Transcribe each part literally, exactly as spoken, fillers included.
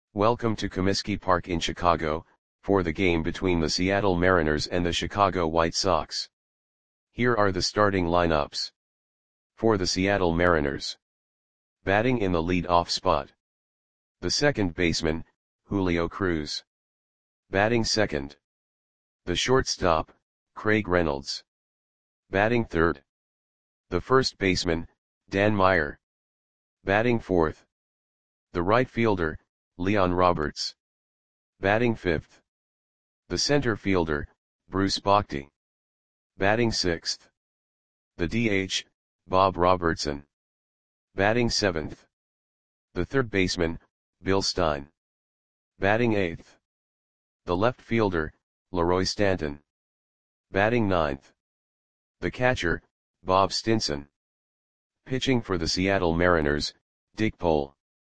Welcome to Comiskey Park in Chicago, for the game between the Seattle Mariners and the Chicago White Sox. Here are the starting lineups. For the Seattle Mariners. Batting in the lead-off spot. The second baseman, Julio Cruz. Batting second. The shortstop, Craig Reynolds. Batting third. The first baseman, Dan Meyer. Batting fourth. The right fielder, Leon Roberts. Batting fifth. The center fielder, Bruce Bochy. Batting sixth. The D H, Bob Robertson. Batting seventh. The third baseman, Bill Stein. Batting eighth. The left fielder, Leroy Stanton. Batting ninth. The catcher, Bob Stinson. Pitching for the Seattle Mariners, Dick Pole.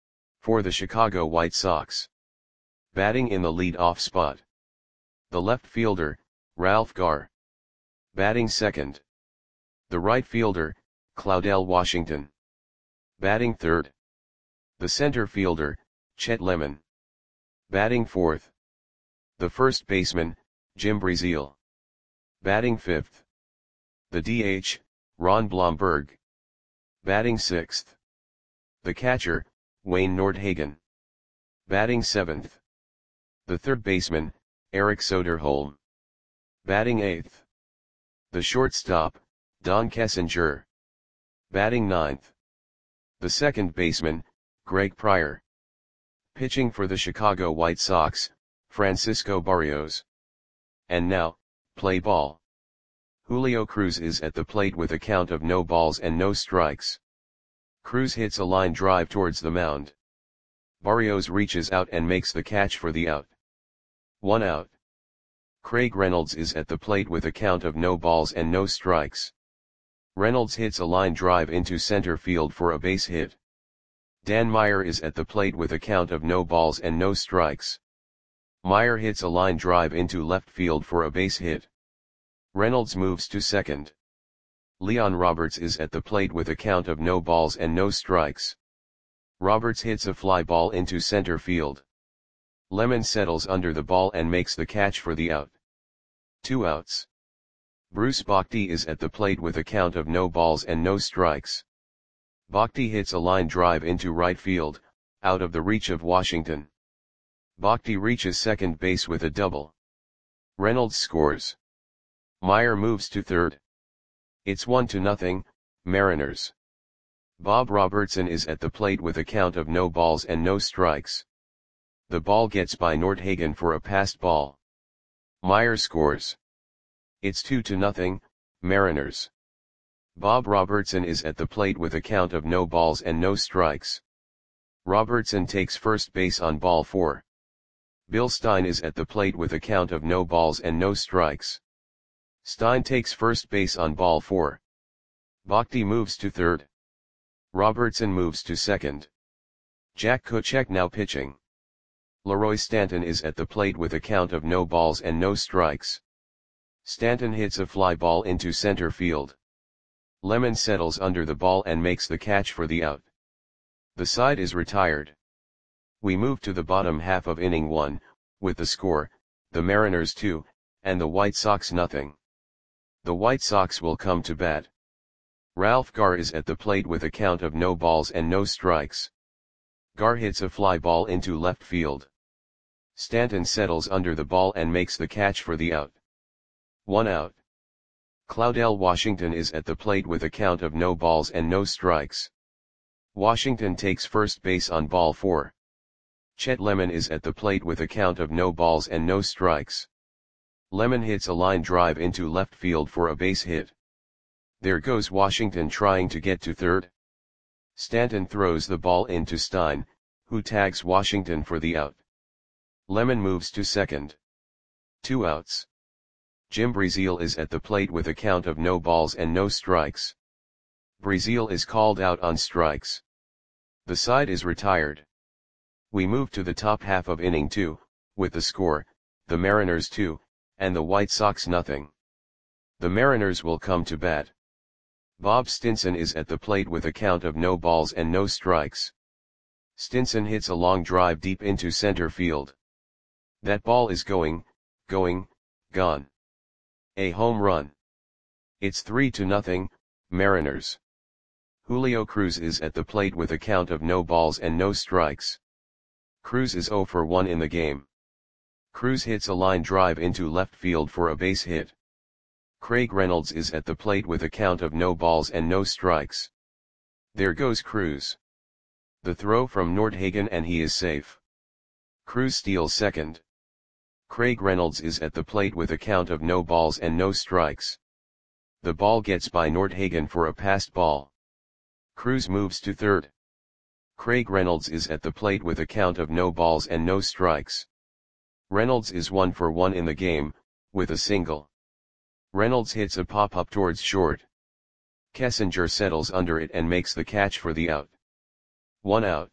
For the Chicago White Sox. Batting in the lead-off spot. The left fielder, Ralph Garr. Batting second. The right fielder, Claudell Washington. Batting third. The center fielder, Chet Lemon. Batting fourth. The first baseman, Jim Breazeal. Batting fifth. The D H, Ron Blomberg. Batting sixth. The catcher, Wayne Nordhagen. Batting seventh. The third baseman, Eric Soderholm. Batting eighth. The shortstop, Don Kessinger. Batting ninth. The second baseman, Greg Pryor. Pitching for the Chicago White Sox, Francisco Barrios. And now, play ball. Julio Cruz is at the plate with a count of no balls and no strikes. Cruz hits a line drive towards the mound. Barrios reaches out and makes the catch for the out. One out. Craig Reynolds is at the plate with a count of no balls and no strikes. Reynolds hits a line drive into center field for a base hit. Dan Meyer is at the plate with a count of no balls and no strikes. Meyer hits a line drive into left field for a base hit. Reynolds moves to second. Leon Roberts is at the plate with a count of no balls and no strikes. Roberts hits a fly ball into center field. Lemon settles under the ball and makes the catch for the out. Two outs. Bruce Bochy is at the plate with a count of no balls and no strikes. Bochy hits a line drive into right field, out of the reach of Washington. Bochy reaches second base with a double. Reynolds scores. Meyer moves to third. It's one to nothing, Mariners. Bob Robertson is at the plate with a count of no balls and no strikes. The ball gets by Nordhagen for a passed ball. Meyer scores. It's two to nothing, Mariners. Bob Robertson is at the plate with a count of no balls and no strikes. Robertson takes first base on ball four. Bill Stein is at the plate with a count of no balls and no strikes. Stein takes first base on ball four. Bochy moves to third. Robertson moves to second. Jack Kuchek now pitching. Leroy Stanton is at the plate with a count of no balls and no strikes. Stanton hits a fly ball into center field. Lemon settles under the ball and makes the catch for the out. The side is retired. We move to the bottom half of inning one, with the score, the Mariners two, and the White Sox nothing. The White Sox will come to bat. Ralph Garr is at the plate with a count of no balls and no strikes. Garr hits a fly ball into left field. Stanton settles under the ball and makes the catch for the out. One out. Claudell Washington is at the plate with a count of no balls and no strikes. Washington takes first base on ball four. Chet Lemon is at the plate with a count of no balls and no strikes. Lemon hits a line drive into left field for a base hit. There goes Washington trying to get to third. Stanton throws the ball into Stein, who tags Washington for the out. Lemon moves to second. Two outs. Jim Breazeal is at the plate with a count of no balls and no strikes. Breazeal is called out on strikes. The side is retired. We move to the top half of inning two, with the score, the Mariners two, and the White Sox nothing. The Mariners will come to bat. Bob Stinson is at the plate with a count of no balls and no strikes. Stinson hits a long drive deep into center field. That ball is going, going, gone. A home run. It's three to nothing, Mariners. Julio Cruz is at the plate with a count of no balls and no strikes. Cruz is zero for one in the game. Cruz hits a line drive into left field for a base hit. Craig Reynolds is at the plate with a count of no balls and no strikes. There goes Cruz. The throw from Nordhagen and he is safe. Cruz steals second. Craig Reynolds is at the plate with a count of no balls and no strikes. The ball gets by Nordhagen for a passed ball. Cruz moves to third. Craig Reynolds is at the plate with a count of no balls and no strikes. Reynolds is one for one in the game, with a single. Reynolds hits a pop-up towards short. Kessinger settles under it and makes the catch for the out. One out.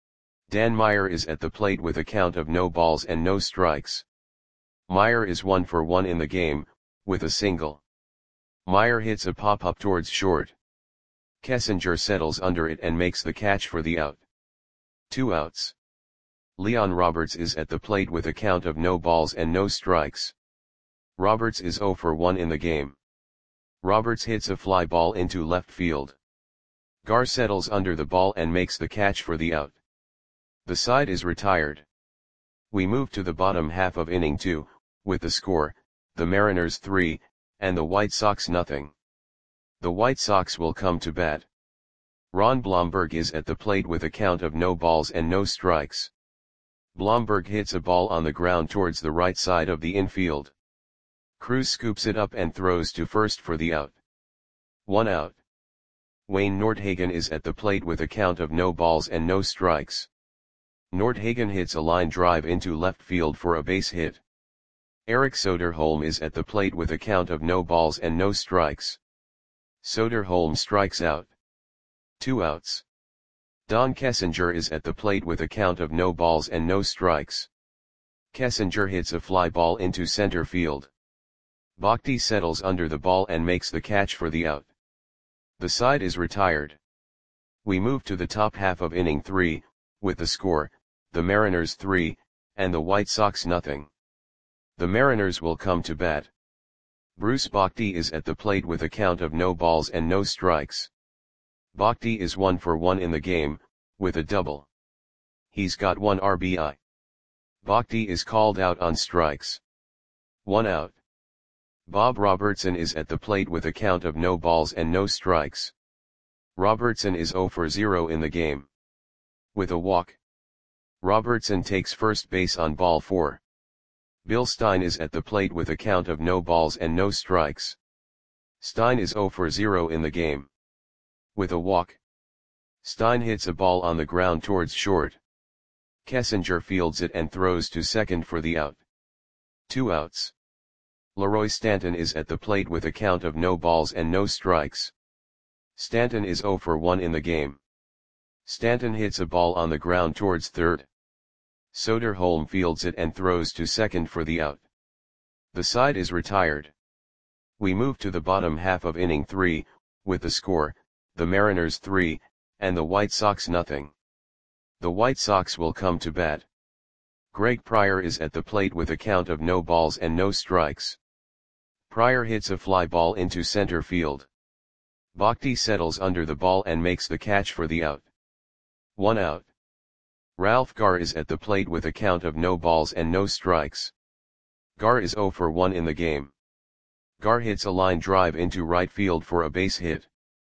Dan Meyer is at the plate with a count of no balls and no strikes. Meyer is one for one in the game, with a single. Meyer hits a pop-up towards short. Kessinger settles under it and makes the catch for the out. Two outs. Leon Roberts is at the plate with a count of no balls and no strikes. Roberts is zero for one in the game. Roberts hits a fly ball into left field. Gar settles under the ball and makes the catch for the out. The side is retired. We move to the bottom half of inning two, with the score, the Mariners three, and the White Sox nothing. The White Sox will come to bat. Ron Blomberg is at the plate with a count of no balls and no strikes. Blomberg hits a ball on the ground towards the right side of the infield. Cruz scoops it up and throws to first for the out. One out. Wayne Nordhagen is at the plate with a count of no balls and no strikes. Nordhagen hits a line drive into left field for a base hit. Eric Soderholm is at the plate with a count of no balls and no strikes. Soderholm strikes out. Two outs. Don Kessinger is at the plate with a count of no balls and no strikes. Kessinger hits a fly ball into center field. Bhakti settles under the ball and makes the catch for the out. The side is retired. We move to the top half of inning three, with the score, the Mariners three, and the White Sox nothing. The Mariners will come to bat. Bruce Bhakti is at the plate with a count of no balls and no strikes. Bhakti is one for one in the game, with a double. He's got one R B I. Bhakti is called out on strikes. One out. Bob Robertson is at the plate with a count of no balls and no strikes. Robertson is zero for zero in the game. With a walk. Robertson takes first base on ball four. Bill Stein is at the plate with a count of no balls and no strikes. Stein is zero for zero in the game. With a walk. Stein hits a ball on the ground towards short. Kessinger fields it and throws to second for the out. Two outs. Leroy Stanton is at the plate with a count of no balls and no strikes. Stanton is zero for one in the game. Stanton hits a ball on the ground towards third. Soderholm fields it and throws to second for the out. The side is retired. We move to the bottom half of inning three, with the score, the Mariners three, and the White Sox nothing. The White Sox will come to bat. Greg Pryor is at the plate with a count of no balls and no strikes. Pryor hits a fly ball into center field. Bhakti settles under the ball and makes the catch for the out. One out. Ralph Gar is at the plate with a count of no balls and no strikes. Gar is zero for one in the game. Gar hits a line drive into right field for a base hit.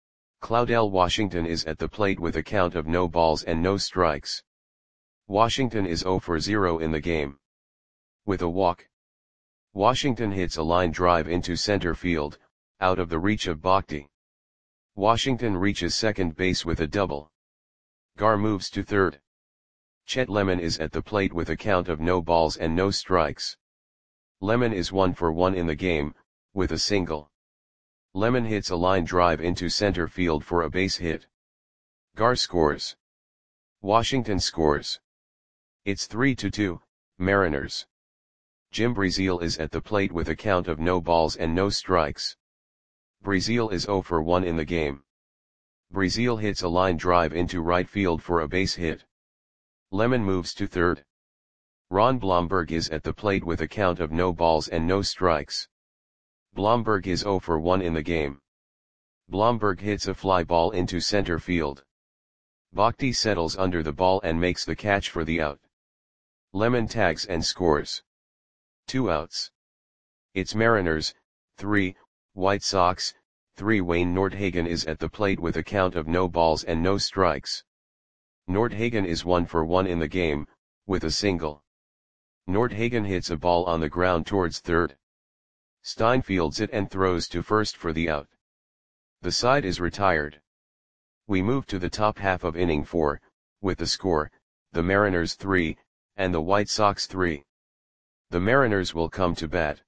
Claudel Washington is at the plate with a count of no balls and no strikes. Washington is zero for zero in the game. With a walk. Washington hits a line drive into center field, out of the reach of Bhakti. Washington reaches second base with a double. Gar moves to third. Chet Lemon is at the plate with a count of no balls and no strikes. Lemon is one for one in the game, with a single. Lemon hits a line drive into center field for a base hit. Gar scores. Washington scores. It's three to two, Mariners. Jim Breazeal is at the plate with a count of no balls and no strikes. Breazeal is zero for one in the game. Breazeal hits a line drive into right field for a base hit. Lemon moves to third. Ron Blomberg is at the plate with a count of no balls and no strikes. Blomberg is zero for one in the game. Blomberg hits a fly ball into center field. Bhakti settles under the ball and makes the catch for the out. Lemon tags and scores. Two outs. It's Mariners, three, White Sox, three. Wayne Nordhagen is at the plate with a count of no balls and no strikes. Nordhagen is one for one in the game, with a single. Nordhagen hits a ball on the ground towards third. Stein fields it and throws to first for the out. The side is retired. We move to the top half of inning four, with the score, the Mariners three, and the White Sox three. The Mariners will come to bat.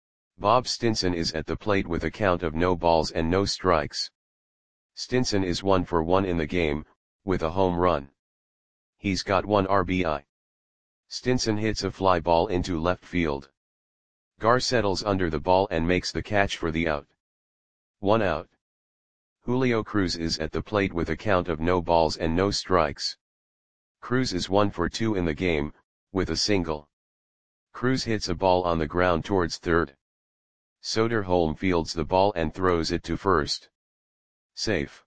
Bob Stinson is at the plate with a count of no balls and no strikes. Stinson is one for one in the game, with a home run. He's got one R B I. Stinson hits a fly ball into left field. Gar settles under the ball and makes the catch for the out. One out. Julio Cruz is at the plate with a count of no balls and no strikes. Cruz is one for two in the game, with a single. Cruz hits a ball on the ground towards third. Soderholm fields the ball and throws it to first. Safe.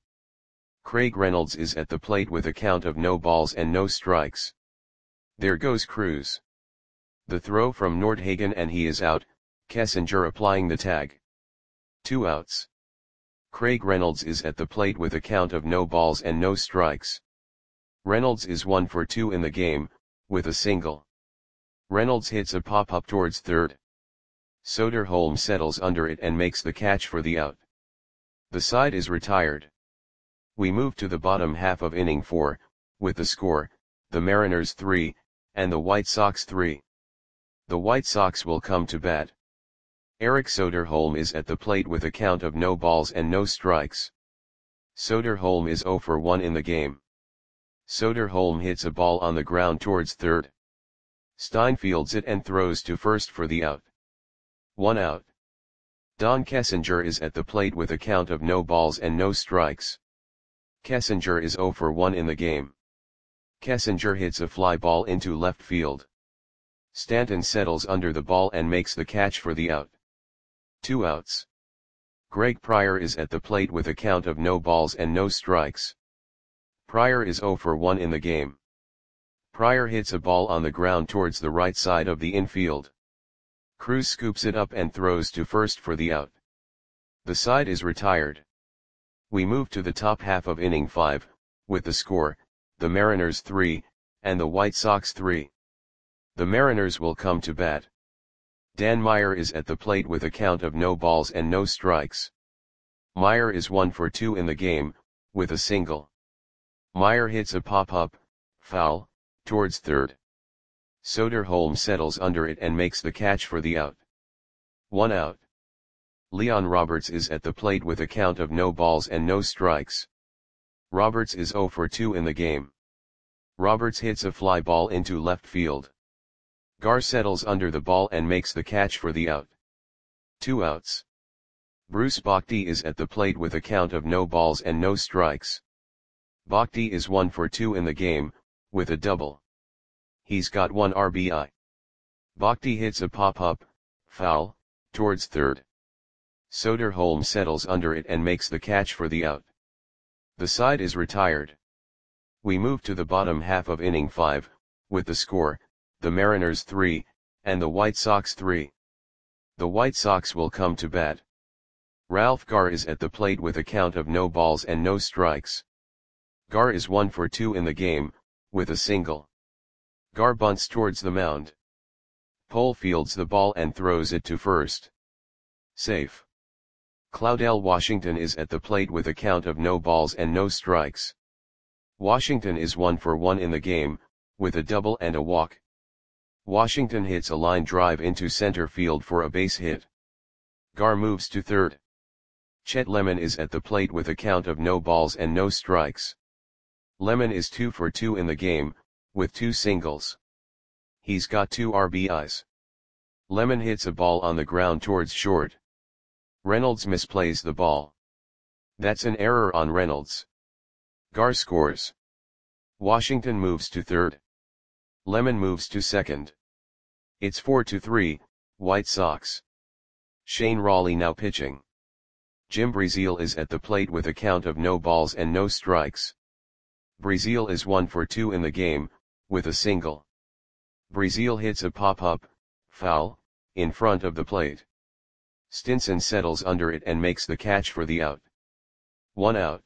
Craig Reynolds is at the plate with a count of no balls and no strikes. There goes Cruz. The throw from Nordhagen and he is out, Kessinger applying the tag. Two outs. Craig Reynolds is at the plate with a count of no balls and no strikes. Reynolds is one for two in the game, with a single. Reynolds hits a pop-up towards third. Soderholm settles under it and makes the catch for the out. The side is retired. We move to the bottom half of inning four, with the score, the Mariners three, and the White Sox three. The White Sox will come to bat. Eric Soderholm is at the plate with a count of no balls and no strikes. Soderholm is zero for one in the game. Soderholm hits a ball on the ground towards third. Stein fields it and throws to first for the out. One out. Don Kessinger is at the plate with a count of no balls and no strikes. Kessinger is zero for one in the game. Kessinger hits a fly ball into left field. Stanton settles under the ball and makes the catch for the out. Two outs. Greg Pryor is at the plate with a count of no balls and no strikes. Pryor is zero for one in the game. Pryor hits a ball on the ground towards the right side of the infield. Cruz scoops it up and throws to first for the out. The side is retired. We move to the top half of inning five, with the score, the Mariners three, and the White Sox three. The Mariners will come to bat. Dan Meyer is at the plate with a count of no balls and no strikes. Meyer is one for two in the game, with a single. Meyer hits a pop-up, foul, towards third. Soderholm settles under it and makes the catch for the out. One out. Leon Roberts is at the plate with a count of no balls and no strikes. Roberts is zero for two in the game. Roberts hits a fly ball into left field. Gar settles under the ball and makes the catch for the out. Two outs. Bruce Bhakti is at the plate with a count of no balls and no strikes. Bhakti is one for two in the game, with a double. He's got one R B I. Bhakti hits a pop-up, foul, towards third. Soderholm settles under it and makes the catch for the out. The side is retired. We move to the bottom half of inning five, with the score, the Mariners three, and the White Sox three. The White Sox will come to bat. Ralph Gar is at the plate with a count of no balls and no strikes. Gar is one for two in the game, with a single. Gar bunts towards the mound. Pole fields the ball and throws it to first. Safe. Claudel Washington is at the plate with a count of no balls and no strikes. Washington is one for one in the game, with a double and a walk. Washington hits a line drive into center field for a base hit. Gar moves to third. Chet Lemon is at the plate with a count of no balls and no strikes. Lemon is two for two in the game, with two singles. He's got two R B Is. Lemon hits a ball on the ground towards short. Reynolds misplays the ball. That's an error on Reynolds. Gar scores. Washington moves to third. Lemon moves to second. It's four to three, White Sox. Shane Rawley now pitching. Jim Breazeal is at the plate with a count of no balls and no strikes. Breazeal is one for two in the game, with a single. Breazeal hits a pop-up, foul, in front of the plate. Stinson settles under it and makes the catch for the out. One out.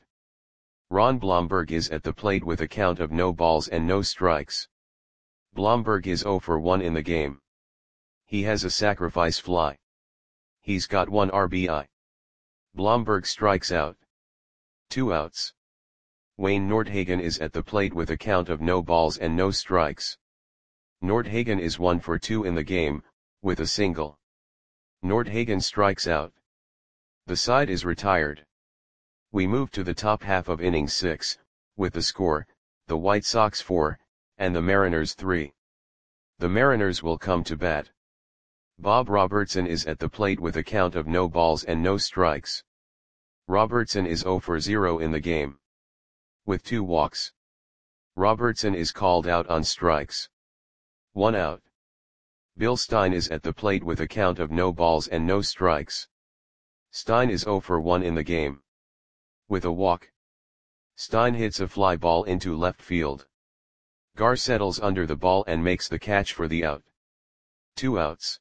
Ron Blomberg is at the plate with a count of no balls and no strikes. Blomberg is zero for one in the game. He has a sacrifice fly. He's got one R B I. Blomberg strikes out. Two outs. Wayne Nordhagen is at the plate with a count of no balls and no strikes. Nordhagen is one for two in the game, with a single. Nordhagen strikes out. The side is retired. We move to the top half of inning six, with the score, the White Sox four, and the Mariners three. The Mariners will come to bat. Bob Robertson is at the plate with a count of no balls and no strikes. Robertson is zero for zero in the game. With two walks. Robertson is called out on strikes. One out. Bill Stein is at the plate with a count of no balls and no strikes. Stein is zero for one in the game. With a walk. Stein hits a fly ball into left field. Gar settles under the ball and makes the catch for the out. Two outs.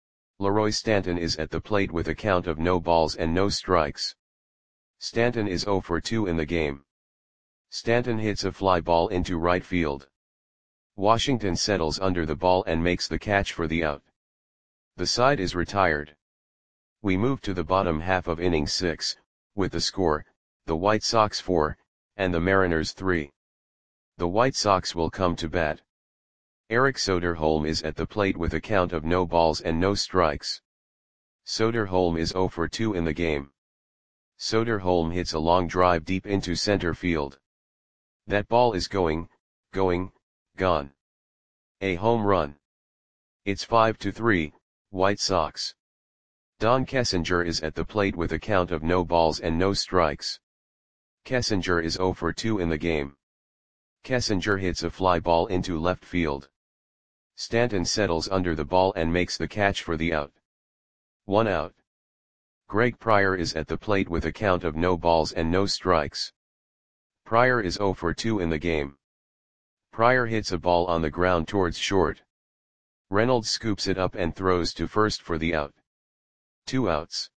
Leroy Stanton is at the plate with a count of no balls and no strikes. Stanton is zero for two in the game. Stanton hits a fly ball into right field. Washington settles under the ball and makes the catch for the out. The side is retired. We move to the bottom half of inning six, with the score, the White Sox four, and the Mariners three. The White Sox will come to bat. Eric Soderholm is at the plate with a count of no balls and no strikes. Soderholm is zero for two in the game. Soderholm hits a long drive deep into center field. That ball is going, going, gone. A home run. It's five to three, White Sox. Don Kessinger is at the plate with a count of no balls and no strikes. Kessinger is zero for two in the game. Kessinger hits a fly ball into left field. Stanton settles under the ball and makes the catch for the out. One out. Greg Pryor is at the plate with a count of no balls and no strikes. Pryor is zero for two in the game. Pryor hits a ball on the ground towards short. Reynolds scoops it up and throws to first for the out. Two outs.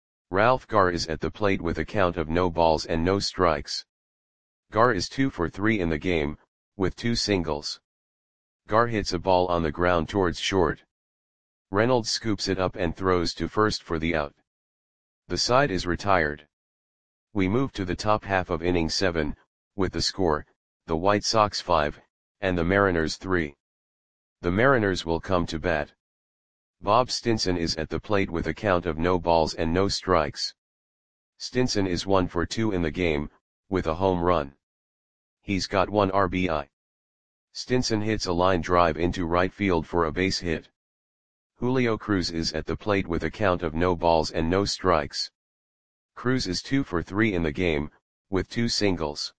Ralph Garr is at the plate with a count of no balls and no strikes. Garr is two for three in the game, with two singles. Garr hits a ball on the ground towards short. Reynolds scoops it up and throws to first for the out. The side is retired. We move to the top half of inning seven, with the score, the White Sox five, and the Mariners three. The Mariners will come to bat. Bob Stinson is at the plate with a count of no balls and no strikes. Stinson is one for two in the game, with a home run. He's got one R B I. Stinson hits a line drive into right field for a base hit. Julio Cruz is at the plate with a count of no balls and no strikes. Cruz is two for three in the game, with two singles.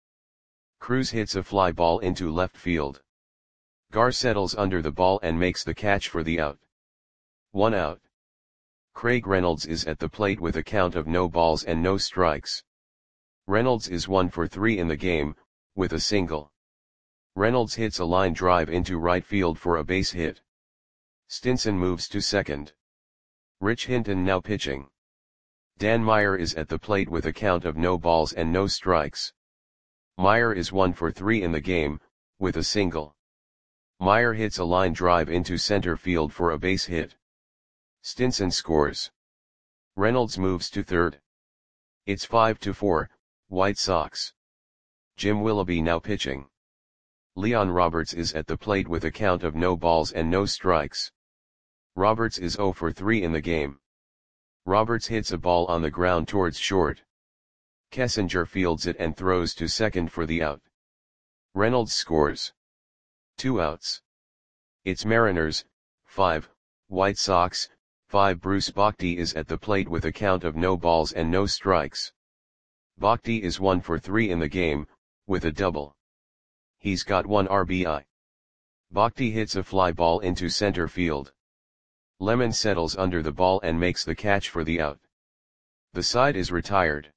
Cruz hits a fly ball into left field. Garr settles under the ball and makes the catch for the out. One out. Craig Reynolds is at the plate with a count of no balls and no strikes. Reynolds is one for three in the game, with a single. Reynolds hits a line drive into right field for a base hit. Stinson moves to second. Rich Hinton now pitching. Dan Meyer is at the plate with a count of no balls and no strikes. Meyer is one for three in the game, with a single. Meyer hits a line drive into center field for a base hit. Stinson scores. Reynolds moves to third. It's five to four, White Sox. Jim Willoughby now pitching. Leon Roberts is at the plate with a count of no balls and no strikes. Roberts is zero for three in the game. Roberts hits a ball on the ground towards short. Kessinger fields it and throws to second for the out. Reynolds scores. Two outs. It's Mariners, five, White Sox, five. Bruce Bochy is at the plate with a count of no balls and no strikes. Bochy is one for three in the game, with a double. He's got one R B I. Bhakti hits a fly ball into center field. Lemon settles under the ball and makes the catch for the out. The side is retired.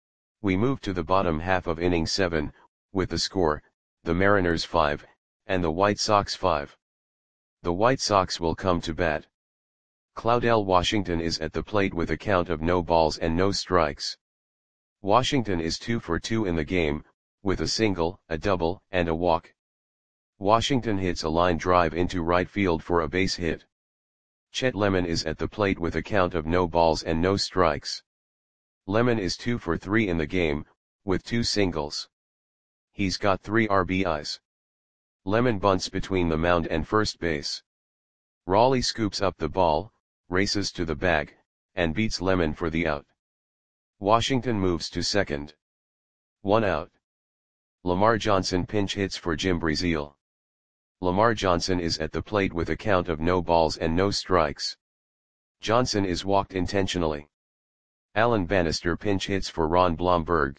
We move to the bottom half of inning seven, with the score, the Mariners five, and the White Sox five. The White Sox will come to bat. Claudell Washington is at the plate with a count of no balls and no strikes. Washington is two for two in the game, with a single, a double, and a walk. Washington hits a line drive into right field for a base hit. Chet Lemon is at the plate with a count of no balls and no strikes. Lemon is two for three in the game, with two singles. He's got three R B Is. Lemon bunts between the mound and first base. Raleigh scoops up the ball, races to the bag, and beats Lemon for the out. Washington moves to second. One out. Lamar Johnson pinch hits for Jim Breazeal. Lamar Johnson is at the plate with a count of no balls and no strikes. Johnson is walked intentionally. Alan Bannister pinch hits for Ron Blomberg.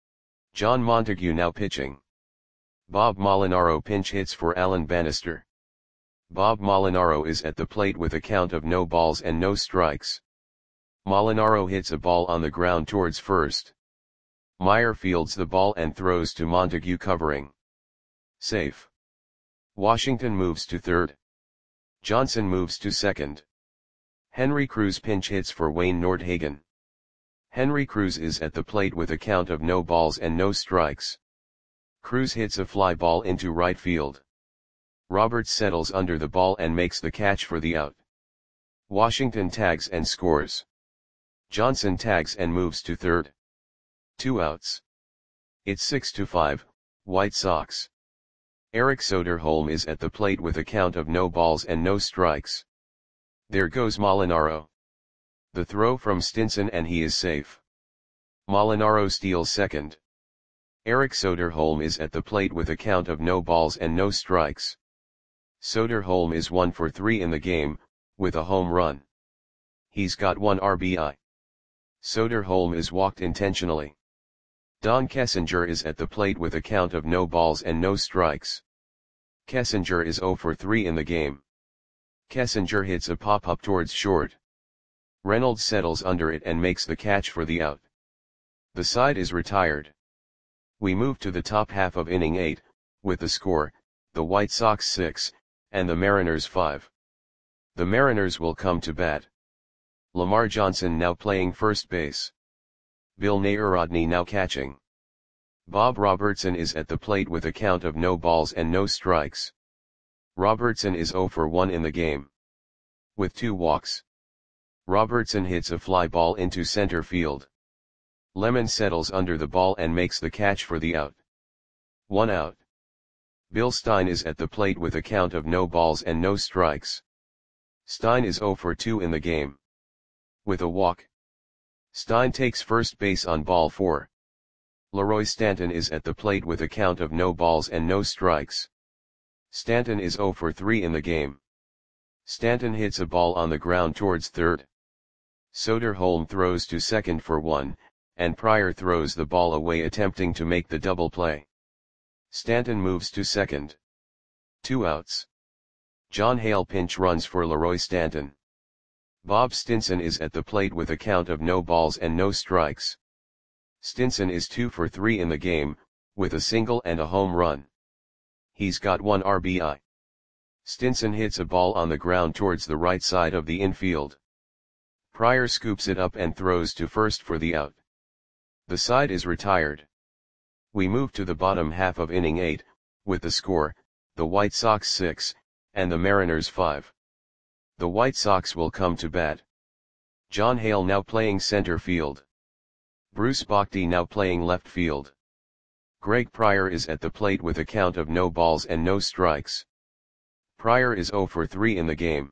John Montague now pitching. Bob Molinaro pinch hits for Alan Bannister. Bob Molinaro is at the plate with a count of no balls and no strikes. Molinaro hits a ball on the ground towards first. Meyer fields the ball and throws to Montague covering. Safe. Washington moves to third. Johnson moves to second. Henry Cruz pinch hits for Wayne Nordhagen. Henry Cruz is at the plate with a count of no balls and no strikes. Cruz hits a fly ball into right field. Roberts settles under the ball and makes the catch for the out. Washington tags and scores. Johnson tags and moves to third. Two outs. It's six to five, White Sox. Eric Soderholm is at the plate with a count of no balls and no strikes. There goes Molinaro. The throw from Stinson and he is safe. Molinaro steals second. Eric Soderholm is at the plate with a count of no balls and no strikes. Soderholm is one for three in the game, with a home run. He's got one R B I. Soderholm is walked intentionally. Don Kessinger is at the plate with a count of no balls and no strikes. Kessinger is zero for three in the game. Kessinger hits a pop-up towards short. Reynolds settles under it and makes the catch for the out. The side is retired. We move to the top half of inning eight, with the score, the White Sox six, and the Mariners five. The Mariners will come to bat. Lamar Johnson now playing first base. Bill Narodny now catching. Bob Robertson is at the plate with a count of no balls and no strikes. Robertson is zero for one in the game. With two walks. Robertson hits a fly ball into center field. Lemon settles under the ball and makes the catch for the out. One out. Bill Stein is at the plate with a count of no balls and no strikes. Stein is zero for two in the game. With a walk. Stein takes first base on ball four. Leroy Stanton is at the plate with a count of no balls and no strikes. Stanton is zero for three in the game. Stanton hits a ball on the ground towards third. Soderholm throws to second for one, and Pryor throws the ball away attempting to make the double play. Stanton moves to second. Two outs. John Hale pinch runs for Leroy Stanton. Bob Stinson is at the plate with a count of no balls and no strikes. Stinson is two for three in the game, with a single and a home run. He's got one R B I. Stinson hits a ball on the ground towards the right side of the infield. Pryor scoops it up and throws to first for the out. The side is retired. We move to the bottom half of inning eight, with the score, the White Sox six, and the Mariners five. The White Sox will come to bat. John Hale now playing center field. Bruce Bochy now playing left field. Greg Pryor is at the plate with a count of no balls and no strikes. Pryor is zero for three in the game.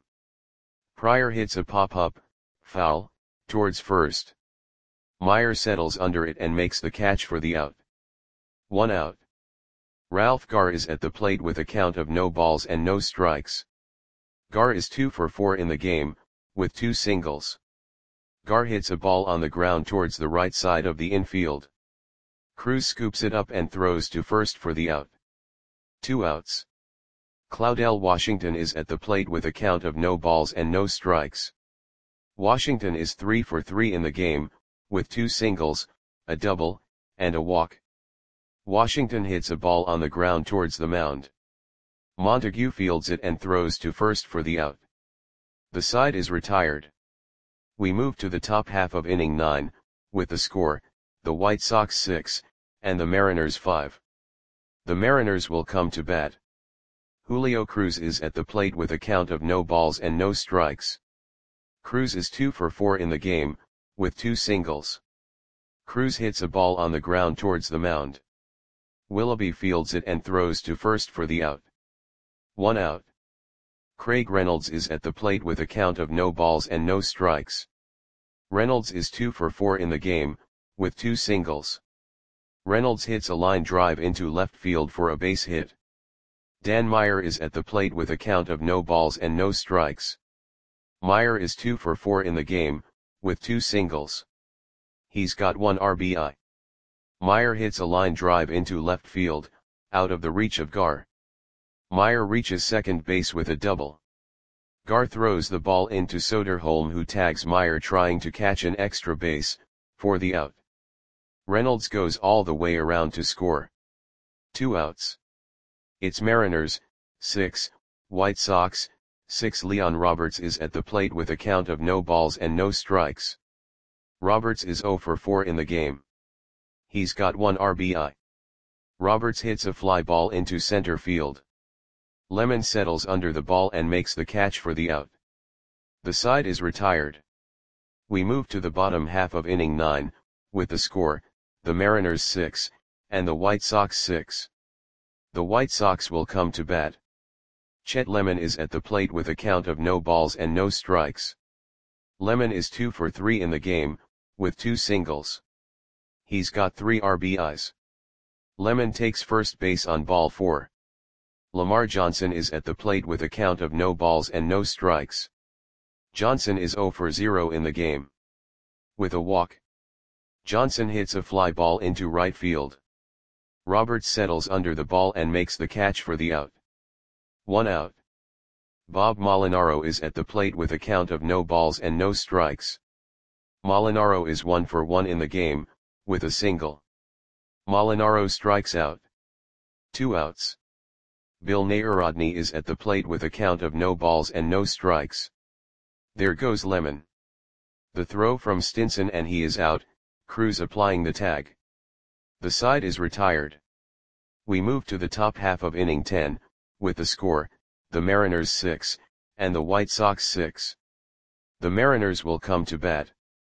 Pryor hits a pop-up, foul, towards first. Meyer settles under it and makes the catch for the out. One out. Ralph Garr is at the plate with a count of no balls and no strikes. Garr is two for four in the game, with two singles. Garr hits a ball on the ground towards the right side of the infield. Cruz scoops it up and throws to first for the out. Two outs. Claudel Washington is at the plate with a count of no balls and no strikes. Washington is three for three in the game, with two singles, a double, and a walk. Washington hits a ball on the ground towards the mound. Montague fields it and throws to first for the out. The side is retired. We move to the top half of inning nine, with the score, the White Sox six, and the Mariners five. The Mariners will come to bat. Julio Cruz is at the plate with a count of no balls and no strikes. Cruz is two for four in the game, with two singles. Cruz hits a ball on the ground towards the mound. Willoughby fields it and throws to first for the out. One out. Craig Reynolds is at the plate with a count of no balls and no strikes. Reynolds is two for four in the game, with two singles. Reynolds hits a line drive into left field for a base hit. Dan Meyer is at the plate with a count of no balls and no strikes. Meyer is two for four in the game, with two singles. He's got one R B I. Meyer hits a line drive into left field, out of the reach of Gar. Meyer reaches second base with a double. Gar throws the ball into Soderholm, who tags Meyer trying to catch an extra base, for the out. Reynolds goes all the way around to score. Two outs. It's Mariners, six, White Sox, six. Leon Roberts is at the plate with a count of no balls and no strikes. Roberts is zero for four in the game. He's got one R B I. Roberts hits a fly ball into center field. Lemon settles under the ball and makes the catch for the out. The side is retired. We move to the bottom half of inning nine, with the score, the Mariners six, and the White Sox six. The White Sox will come to bat. Chet Lemon is at the plate with a count of no balls and no strikes. Lemon is two for three in the game, with two singles. He's got three R B Is. Lemon takes first base on ball four. Lamar Johnson is at the plate with a count of no balls and no strikes. Johnson is zero for zero in the game. With a walk. Johnson hits a fly ball into right field. Roberts settles under the ball and makes the catch for the out. One out. Bob Molinaro is at the plate with a count of no balls and no strikes. Molinaro is one for one in the game, with a single. Molinaro strikes out. Two outs. Bill Nayarodny is at the plate with a count of no balls and no strikes. There goes Lemon. The throw from Stinson and he is out, Cruz applying the tag. The side is retired. We move to the top half of inning ten, with the score, the Mariners six, and the White Sox six. The Mariners will come to bat.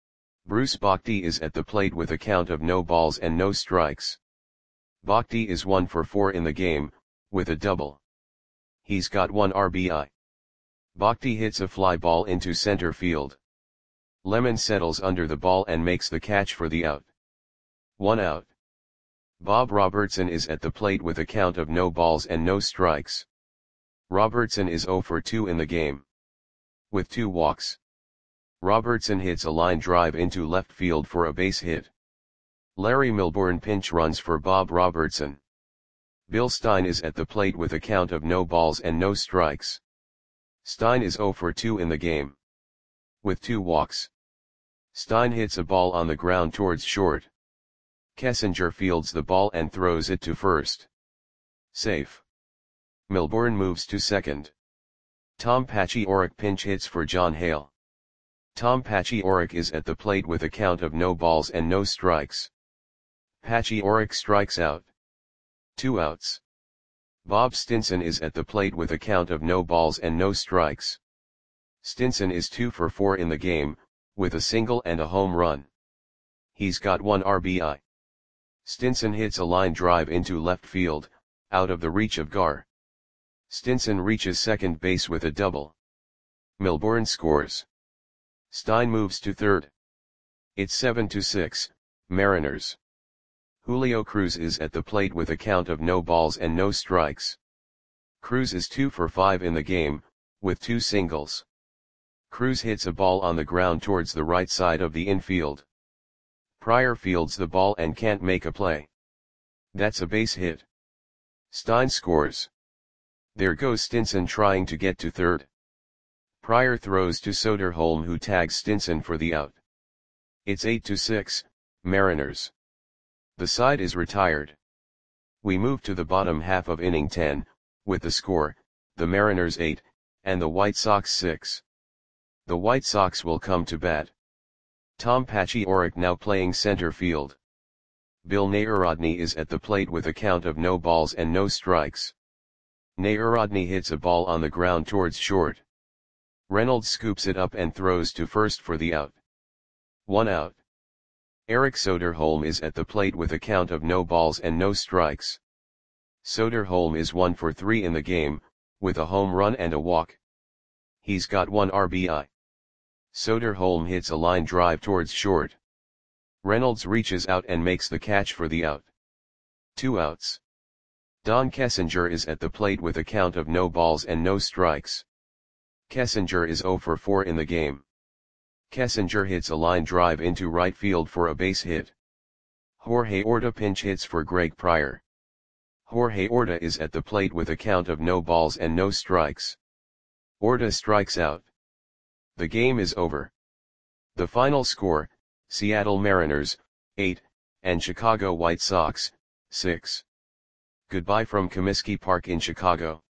Bruce Bochy is at the plate with a count of no balls and no strikes. Bochy is one for four in the game, with a double. He's got one R B I. Bochy hits a fly ball into center field. Lemon settles under the ball and makes the catch for the out. One out. Bob Robertson is at the plate with a count of no balls and no strikes. Robertson is zero for two in the game. With two walks. Robertson hits a line drive into left field for a base hit. Larry Milbourne pinch runs for Bob Robertson. Bill Stein is at the plate with a count of no balls and no strikes. Stein is zero for two in the game. With two walks. Stein hits a ball on the ground towards short. Kessinger fields the ball and throws it to first. Safe. Milbourne moves to second. Tom Paciorek pinch hits for John Hale. Tom Paciorek is at the plate with a count of no balls and no strikes. Paciorek strikes out. Two outs. Bob Stinson is at the plate with a count of no balls and no strikes. Stinson is two for four in the game, with a single and a home run. He's got one R B I. Stinson hits a line drive into left field, out of the reach of Gar. Stinson reaches second base with a double. Milbourne scores. Stein moves to third. It's seven to six, Mariners. Julio Cruz is at the plate with a count of no balls and no strikes. Cruz is two for five in the game, with two singles. Cruz hits a ball on the ground towards the right side of the infield. Pryor fields the ball and can't make a play. That's a base hit. Stein scores. There goes Stinson trying to get to third. Pryor throws to Soderholm, who tags Stinson for the out. It's eight to six, Mariners. The side is retired. We move to the bottom half of inning ten, with the score, the Mariners eight, and the White Sox six. The White Sox will come to bat. Tom Paciorek now playing center field. Bill Narodny is at the plate with a count of no balls and no strikes. Narodny hits a ball on the ground towards short. Reynolds scoops it up and throws to first for the out. One out. Eric Soderholm is at the plate with a count of no balls and no strikes. Soderholm is one for three in the game, with a home run and a walk. He's got one R B I. Soderholm hits a line drive towards short. Reynolds reaches out and makes the catch for the out. Two outs. Don Kessinger is at the plate with a count of no balls and no strikes. Kessinger is zero for four in the game. Kessinger hits a line drive into right field for a base hit. Jorge Orta pinch hits for Greg Pryor. Jorge Orta is at the plate with a count of no balls and no strikes. Orta strikes out. The game is over. The final score, Seattle Mariners, eight, and Chicago White Sox, six. Goodbye from Comiskey Park in Chicago.